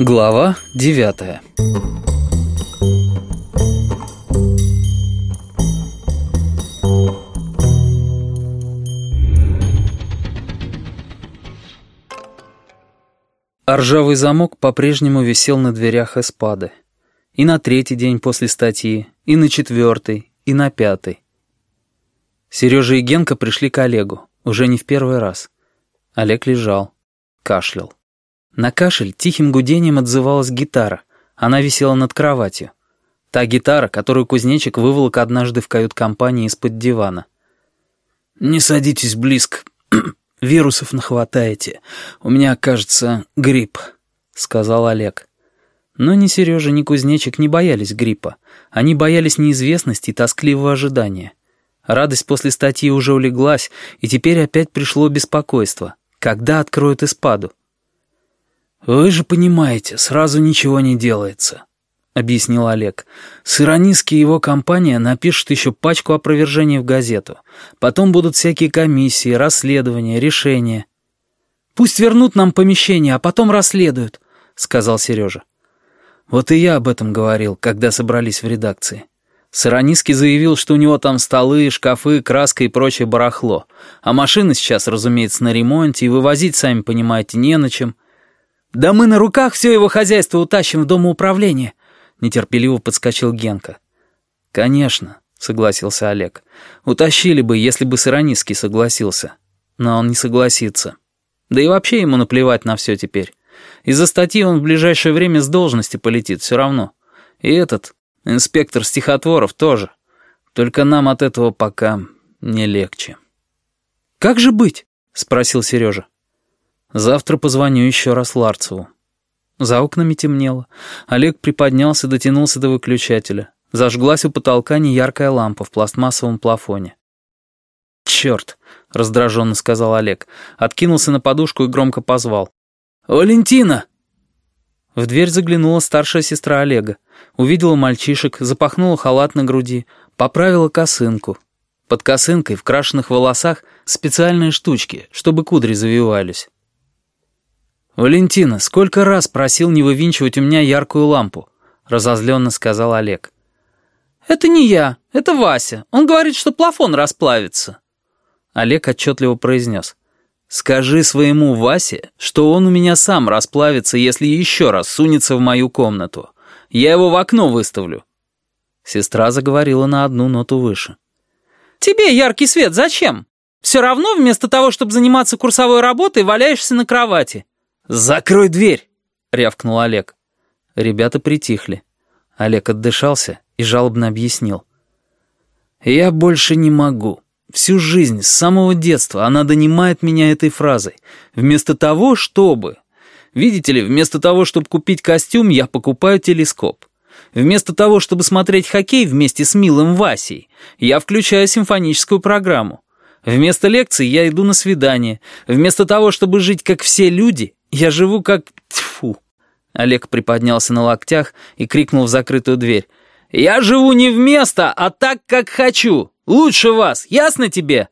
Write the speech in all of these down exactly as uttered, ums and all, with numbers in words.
Глава девятая. А ржавый замок по-прежнему висел на дверях эспады. И на третий день после статьи, и на четвертый, и на пятый. Сережа и Генка пришли к Олегу, уже не в первый раз. Олег лежал, кашлял. На кашель тихим гудением отзывалась гитара. Она висела над кроватью. Та гитара, которую кузнечик выволок однажды в кают-компании из-под дивана. «Не садитесь близко. Вирусов нахватаете. У меня, кажется, грипп», — сказал Олег. Но ни Сережа, ни кузнечик не боялись гриппа. Они боялись неизвестности и тоскливого ожидания. Радость после статьи уже улеглась, и теперь опять пришло беспокойство. Когда откроют эспаду? «Вы же понимаете, сразу ничего не делается», — объяснил Олег. «Сырониский и его компания напишут еще пачку опровержений в газету. Потом будут всякие комиссии, расследования, решения». «Пусть вернут нам помещение, а потом расследуют», — сказал Сережа. «Вот и я об этом говорил, когда собрались в редакции. Сырониский заявил, что у него там столы, шкафы, краска и прочее барахло. А машины сейчас, разумеется, на ремонте, и вывозить, сами понимаете, не на чем». «Да мы на руках все его хозяйство утащим в домоуправление», — нетерпеливо подскочил Генка. «Конечно», — согласился Олег. «Утащили бы, если бы Сырониский согласился. Но он не согласится. Да и вообще ему наплевать на все теперь. Из-за статьи он в ближайшее время с должности полетит все равно. И этот, инспектор стихотворов, тоже. Только нам от этого пока не легче». «Как же быть?» — спросил Сережа. «Завтра позвоню еще раз Ларцеву». За окнами темнело. Олег приподнялся, дотянулся до выключателя. Зажглась у потолка неяркая лампа в пластмассовом плафоне. «Черт!» — раздраженно сказал Олег. Откинулся на подушку и громко позвал. «Валентина!» В дверь заглянула старшая сестра Олега. Увидела мальчишек, запахнула халат на груди, поправила косынку. Под косынкой в крашеных волосах специальные штучки, чтобы кудри завивались. «Валентина, сколько раз просил не вывинчивать у меня яркую лампу?» — разозленно сказал Олег. «Это не я, это Вася. Он говорит, что плафон расплавится». Олег отчетливо произнес. «Скажи своему Васе, что он у меня сам расплавится, если еще раз сунется в мою комнату. Я его в окно выставлю». Сестра заговорила на одну ноту выше. «Тебе яркий свет зачем? Все равно вместо того, чтобы заниматься курсовой работой, валяешься на кровати». «Закрой дверь!» — рявкнул Олег. Ребята притихли. Олег отдышался и жалобно объяснил. «Я больше не могу. Всю жизнь, с самого детства, она донимает меня этой фразой. Вместо того, чтобы... Видите ли, вместо того, чтобы купить костюм, я покупаю телескоп. Вместо того, чтобы смотреть хоккей вместе с милым Васей, я включаю симфоническую программу. Вместо лекций я иду на свидание. Вместо того, чтобы жить как все люди, я живу как... Тьфу!» Олег приподнялся на локтях и крикнул в закрытую дверь. «Я живу не вместо, а так, как хочу. Лучше вас, ясно тебе?»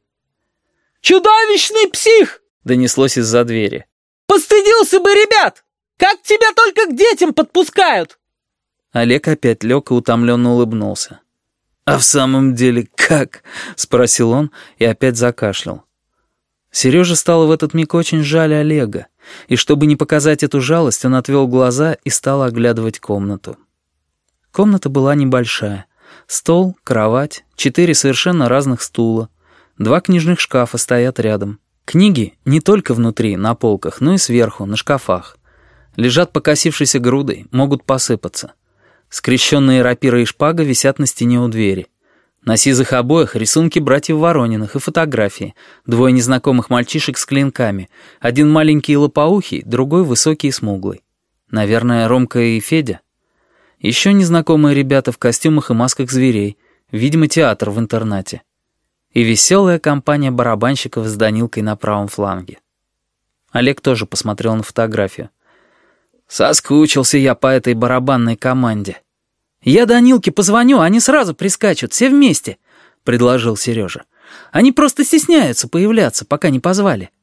«Чудовищный псих!» — донеслось из-за двери. «Постыдился бы, ребят! Как тебя только к детям подпускают!» Олег опять лег и утомленно улыбнулся. «А в самом деле как?» — спросил он и опять закашлял. Сереже стало в этот миг очень жаль Олега, и чтобы не показать эту жалость, он отвел глаза и стал оглядывать комнату. Комната была небольшая. Стол, кровать, четыре совершенно разных стула. Два книжных шкафа стоят рядом. Книги не только внутри, на полках, но и сверху, на шкафах. Лежат покосившейся грудой, могут посыпаться. Скрещенные рапира и шпага висят на стене у двери. На сизых обоях рисунки братьев Ворониных и фотографии. Двое незнакомых мальчишек с клинками. Один маленький и лопоухий, другой высокий и смуглый. Наверное, Ромка и Федя. Еще незнакомые ребята в костюмах и масках зверей. Видимо, театр в интернате. И веселая компания барабанщиков с Данилкой на правом фланге. Олег тоже посмотрел на фотографию. «Соскучился я по этой барабанной команде». «Я Данилке позвоню, они сразу прискачут, все вместе», — предложил Сережа. «Они просто стесняются появляться, пока не позвали».